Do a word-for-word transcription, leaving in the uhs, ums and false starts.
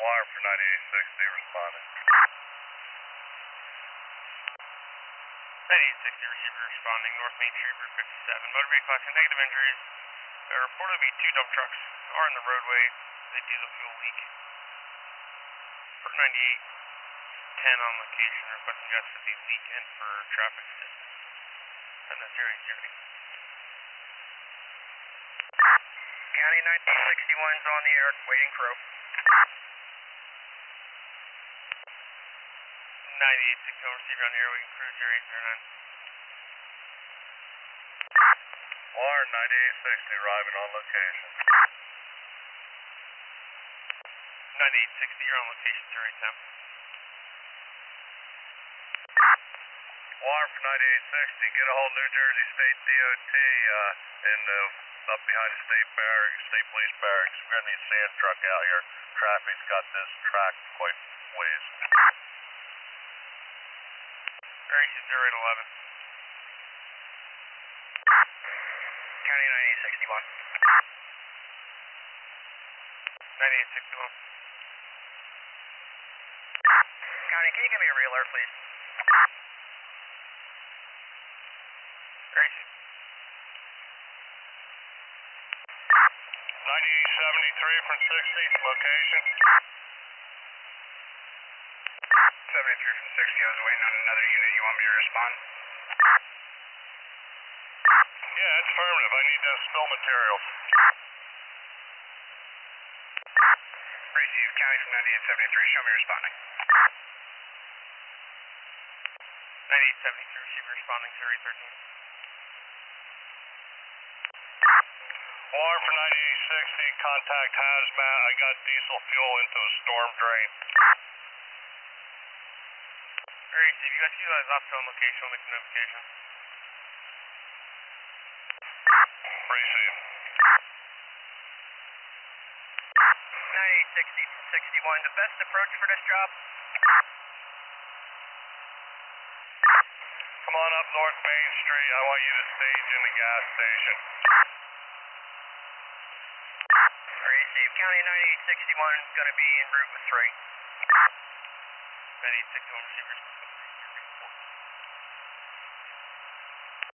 Wire for ninety-eight sixty responding. ninety-eight sixty receiver responding, North Main Street, Route fifty-seven. Motor vehicle accident, negative injuries. There are reportedly two dump trucks are in the roadway. They diesel fuel leak. For ninety-eight ten on location, requesting gas for the leak and for traffic assistance. And that's zero zero. County ninety-eight sixty-one's on the air, waiting crew. ninety-eight sixty-one receiver on the air, waiting crew zero eight zero nine. Wire ninety-eight sixty arriving on location. ninety-eight sixty, you're on location zero eight ten. Wire for ninety-eight sixty, get a hold of New Jersey State D O T uh, in the, up behind the state barracks, state police barracks. We're going to need a sand truck out here. Traffic's got this track quite ways. Variation zero eight eleven. County ninety-eight sixty-one. ninety-eight sixty-one. County, can you give me a re-alert, please? Variation. ninety-eight seventy-three from sixty, location. seventy-three from sixty, I was waiting on another unit. You want me to respond? Yeah, it's affirmative. I need to spill materials. Received, County from ninety-eight seventy-three. Show me responding. ninety-eight seventy-three receiver responding zero eight thirteen. Wire for ninety-eight sixty, contact hazmat. I got diesel fuel into a storm drain. Alright, Steve, you guys see that last on location, I'll make the notification. Receive. ninety-eight sixty from sixty-one, the best approach for this job? Come on up North Main Street. I want you to stage in the gas station. Received, County ninety-eight sixty-one is going to be en route with three. ninety-eight sixty-one receiver responding.